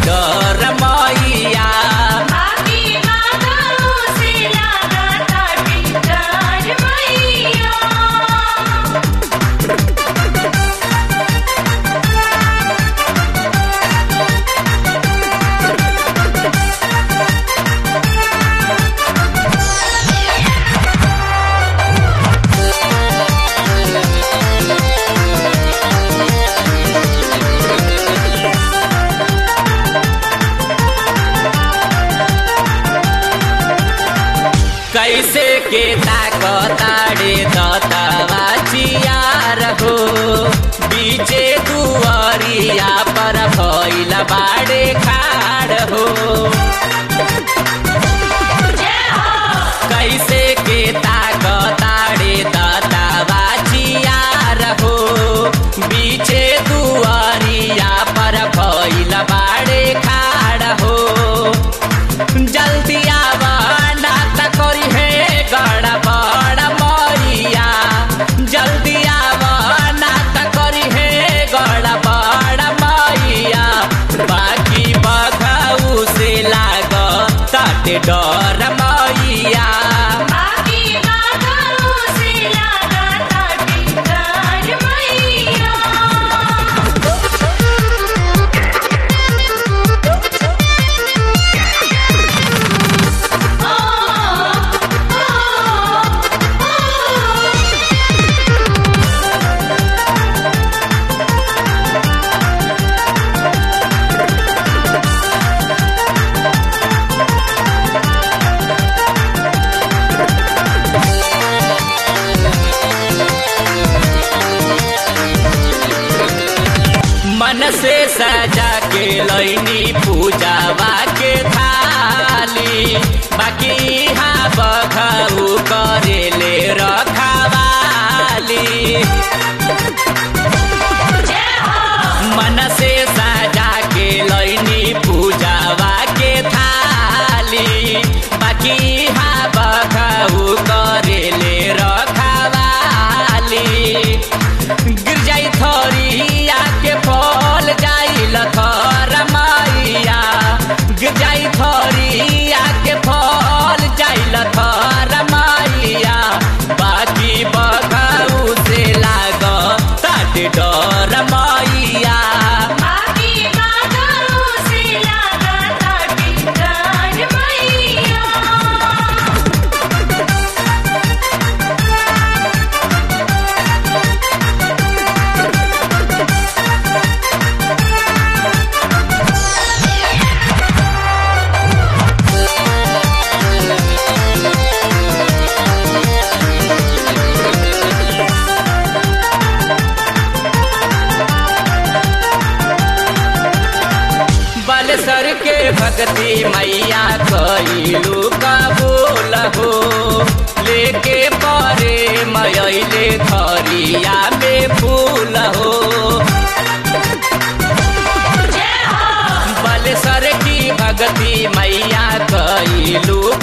डर मैया। कैसे के ताकताड़े दतवा चियार हो, बीचे दुआरिया पर भइल बाड़े खाड़ हो। कैसे के ताकताड़े दतवा चियार हो, बीचे दुआरिया पर भइल बाड़े खाड़ हो। जल्दी आवा करी है गड़बड़ मैया, जल्दी आवा नात करी है गड़बड़ मैया। बाकी बघऊ से लाग ताटे डर मैया। मन से सजा के लैनी पूजावा के थाली, बाकी यहाँ बघऊ करेले रखवाली। मन से सजा के लैनी पूजावा के थाली, बाकी यहाँ बघऊ करेले रखवाली। गिर जाई थोरिया के फल जाइल थर मैया, गिर जाई थोरिया के फल जाइल थर मैया। बाकी बघऊ से लाग ताटे डर मैया। बालेश्वर के भक्ति मैया कइलू कबूल हो, लेके परे मयले थरिया में फूल हो। बालेश्वर की भक्ति मैया कइलू